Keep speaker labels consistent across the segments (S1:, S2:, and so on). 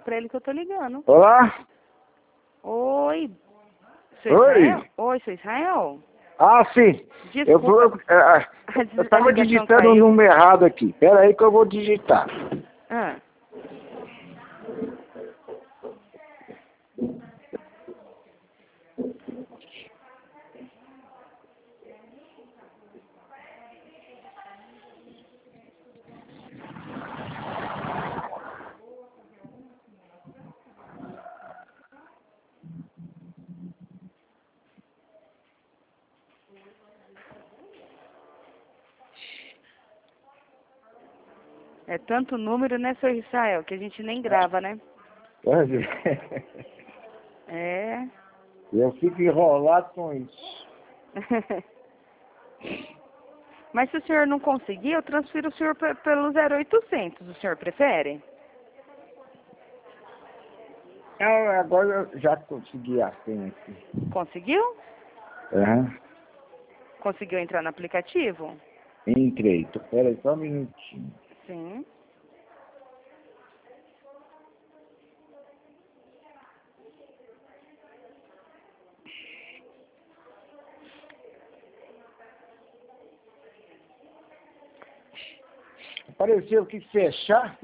S1: pra ele que eu tô ligando.
S2: Olá?
S1: Oi.
S2: Oi?
S1: Oi, seu Israel?
S2: Ah, sim.
S1: Desculpa.
S2: Eu tava
S1: A ligação
S2: digitando o
S1: caiu.
S2: número errado aqui. Pera aí que eu vou digitar.
S1: Ah. É tanto número, né, seu Israel, que a gente nem grava, né? É.
S2: Eu fico enrolado com isso.
S1: Mas se o senhor não conseguir, eu transfiro o senhor pelo 0800. O senhor prefere?
S2: Agora eu já consegui a senha aqui.
S1: Conseguiu?
S2: Aham.
S1: Conseguiu entrar no aplicativo?
S2: Entrei. Pera aí só um minutinho.
S1: Sim.
S2: Apareceu que fechar?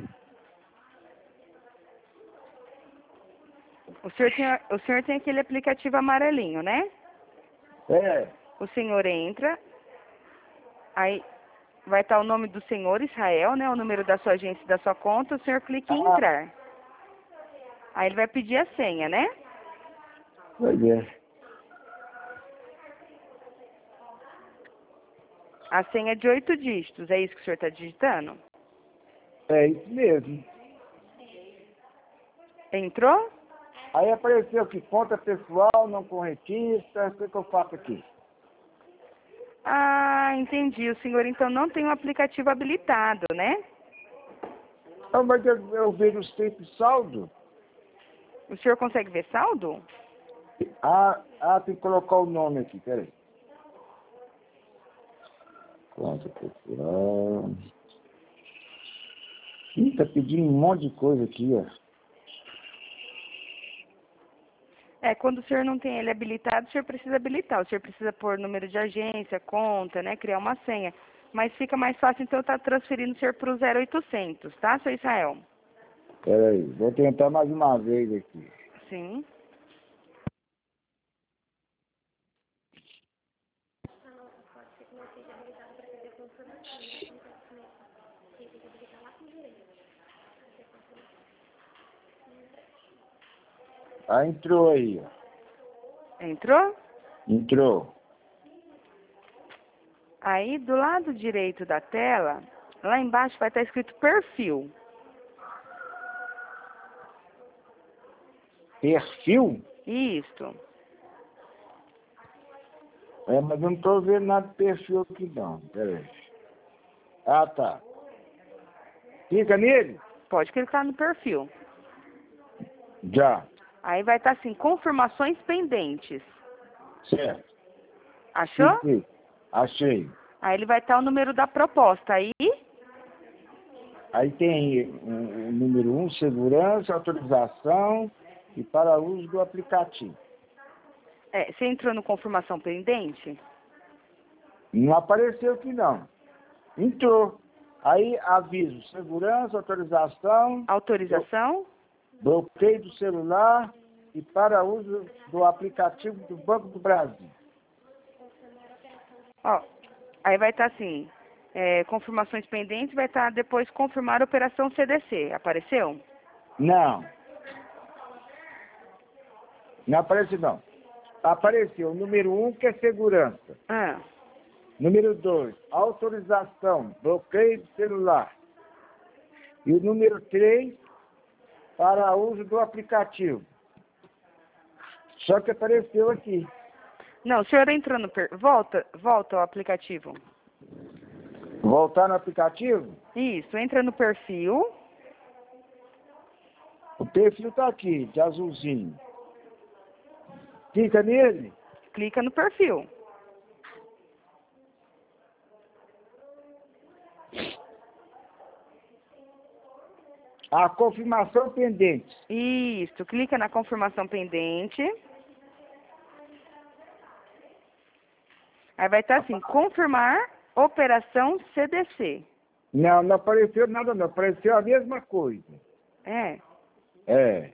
S1: O senhor tem aquele aplicativo amarelinho, né?
S2: É.
S1: O senhor entra, aí vai estar o nome do senhor, Israel, né? O número da sua agência e da sua conta, o senhor clica em entrar. Aí ele vai pedir a senha, né?
S2: Pois é.
S1: A senha é de 8 dígitos, é isso que o senhor está digitando?
S2: É isso mesmo.
S1: Entrou?
S2: Aí apareceu que conta pessoal, não correntista, o que eu faço aqui?
S1: Ah, entendi. O senhor então não tem o aplicativo habilitado, né?
S2: Ah, mas eu vejo sempre saldo.
S1: O senhor consegue ver saldo?
S2: Tem que colocar o nome aqui, peraí. Conta pessoal. Ih, tá pedindo um monte de coisa aqui, ó.
S1: É, quando o senhor não tem ele habilitado, o senhor precisa habilitar. O senhor precisa pôr número de agência, conta, né? Criar uma senha. Mas fica mais fácil, então, estar transferindo o senhor para o 0800, tá, seu Israel?
S2: Peraí, vou tentar mais uma vez aqui.
S1: Sim.
S2: Entrou aí, ó.
S1: Entrou?
S2: Entrou.
S1: Aí, do lado direito da tela, lá embaixo vai estar escrito perfil.
S2: Perfil?
S1: Isso.
S2: Mas eu não tô vendo nada de perfil aqui não. Peraí. Tá. Clica nele?
S1: Pode clicar no perfil.
S2: Já.
S1: Aí vai estar assim, confirmações pendentes.
S2: Certo.
S1: Achou?
S2: Cliquei. Achei.
S1: Aí ele vai estar o número da proposta.
S2: Aí tem o número 1, segurança, autorização e para uso do aplicativo.
S1: Você entrou no confirmação pendente?
S2: Não apareceu aqui não. Entrou. Aí aviso, segurança, autorização,
S1: Autorização?
S2: bloqueio do celular e para uso do aplicativo do Banco do Brasil.
S1: Ó, aí vai estar assim, confirmações pendentes, vai estar depois confirmar a operação CDC. Apareceu?
S2: Não. Não apareceu não. Apareceu o número 1, que é segurança.
S1: Ah,
S2: Número 2, autorização, bloqueio do celular. E o número 3, para uso do aplicativo. Só que apareceu aqui.
S1: não, o senhor entrou no... Volta ao aplicativo.
S2: Voltar no aplicativo?
S1: Isso, entra no perfil.
S2: O perfil está aqui, de azulzinho. Clica nele.
S1: Clica no perfil.
S2: A confirmação pendente.
S1: Isso, clica na confirmação pendente. Aí vai estar assim, confirmar operação CDC.
S2: Não, não apareceu nada não, apareceu a mesma coisa.
S1: É,
S2: É,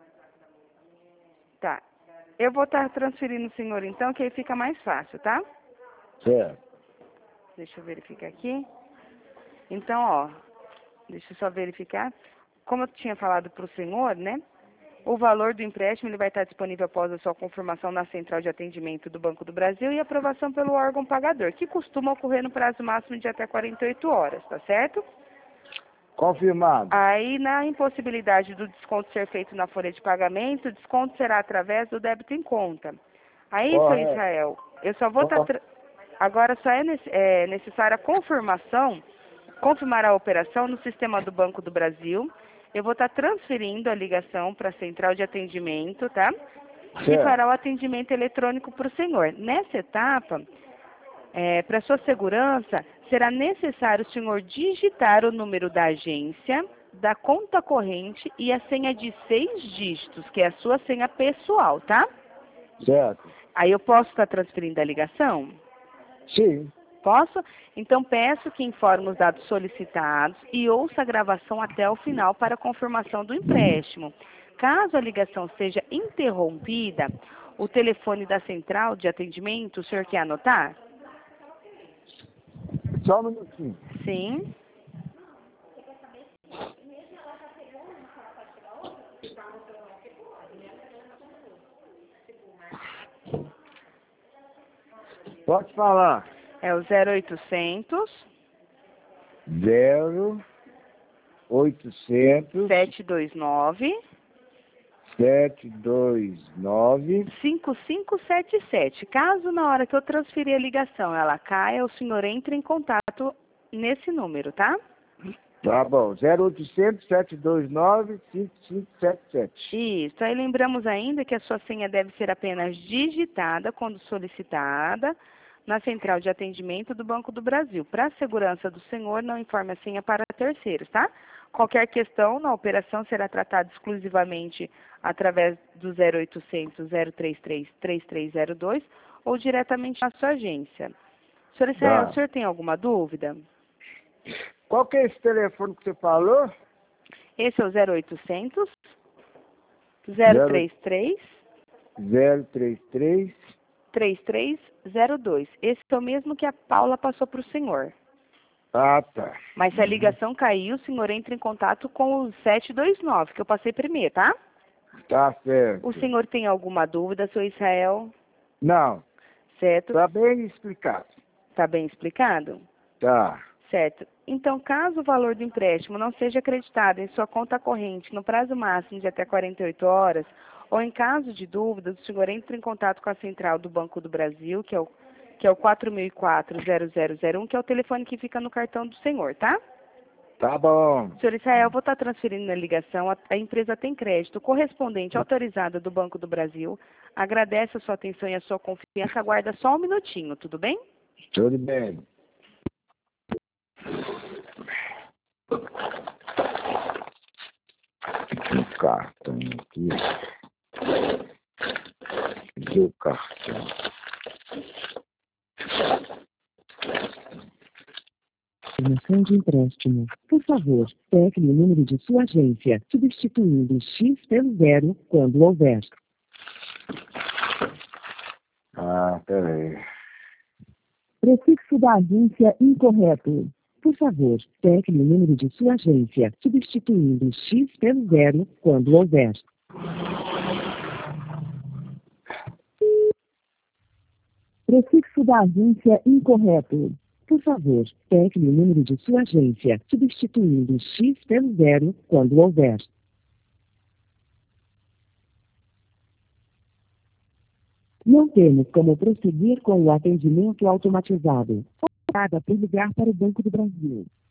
S1: tá. Eu vou estar transferindo o senhor então, que aí fica mais fácil, tá?
S2: certo.
S1: Deixa eu verificar aqui. Então, ó, deixa eu só verificar. Como eu tinha falado para o senhor, né? O valor do empréstimo ele vai estar disponível após a sua confirmação na central de atendimento do Banco do Brasil e aprovação pelo órgão pagador, que costuma ocorrer no prazo máximo de até 48 horas, tá certo?
S2: Confirmado.
S1: Aí, na impossibilidade do desconto ser feito na folha de pagamento, o desconto será através do débito em conta. Aí, seu
S2: Correto.
S1: Israel, eu só vou estar... Agora, só é necessária a confirmação, confirmar a operação no sistema do Banco do Brasil. Eu vou estar transferindo a ligação para a central de atendimento, tá? Que
S2: Certo.
S1: fará o atendimento eletrônico para o senhor. Nessa etapa, para sua segurança, será necessário o senhor digitar o número da agência, da conta corrente e a senha de 6 dígitos, que é a sua senha pessoal, tá?
S2: Certo.
S1: Aí eu posso estar transferindo a ligação?
S2: Sim.
S1: Posso? Então peço que informe os dados solicitados e ouça a gravação até o final para confirmação do empréstimo. Caso a ligação seja interrompida, o telefone da central de atendimento, o senhor quer anotar?
S2: Só um minutinho.
S1: Sim.
S2: Pode falar.
S1: É o 0800
S2: 0800
S1: 729
S2: 729
S1: 5577. Caso na hora que eu transferir a ligação ela caia, o senhor entre em contato nesse número, tá?
S2: Tá bom. 0800 729 5577.
S1: Isso. Aí lembramos ainda que a sua senha deve ser apenas digitada quando solicitada na central de atendimento do Banco do Brasil. Para a segurança do senhor, não informe a senha para terceiros, tá? Qualquer questão na operação será tratada exclusivamente através do 0800 033 3302 ou diretamente na sua agência. Senhor Israel,
S2: Tá.
S1: o senhor tem alguma dúvida?
S2: Qual que é esse telefone que você falou?
S1: Esse é o 0800 033
S2: 033.
S1: 3302. Esse é o mesmo que a Paula passou para o senhor.
S2: Ah, tá.
S1: Mas se a ligação caiu, o senhor entra em contato com o 729, que eu passei primeiro, tá?
S2: Tá certo.
S1: O senhor tem alguma dúvida, seu Israel?
S2: Não,
S1: Certo?
S2: tá bem explicado.
S1: Tá bem explicado?
S2: Tá.
S1: Certo. Então, caso o valor do empréstimo não seja acreditado em sua conta corrente no prazo máximo de até 48 horas, ou em caso de dúvidas, o senhor entra em contato com a central do Banco do Brasil, que é o 4004-0001, que é o telefone que fica no cartão do senhor, tá?
S2: Tá bom.
S1: Senhor Israel, vou estar transferindo a ligação. A empresa tem crédito correspondente autorizada do Banco do Brasil. Agradece a sua atenção e a sua confiança. Aguarda só um minutinho, tudo bem?
S2: Tudo bem. Um cartão aqui. Cadê o cartão?
S3: Informação de empréstimo. Por favor, tecle o número de sua agência, substituindo X pelo 0 quando houver.
S2: Ah, peraí.
S3: Prefixo da agência incorreto. Por favor, tecle o número de sua agência, substituindo X pelo 0 quando houver. Prefixo da agência incorreto. Por favor, tecle o número de sua agência, substituindo X pelo 0 quando houver. Não temos como prosseguir com o atendimento automatizado. Obrigada por ligar para o Banco do Brasil.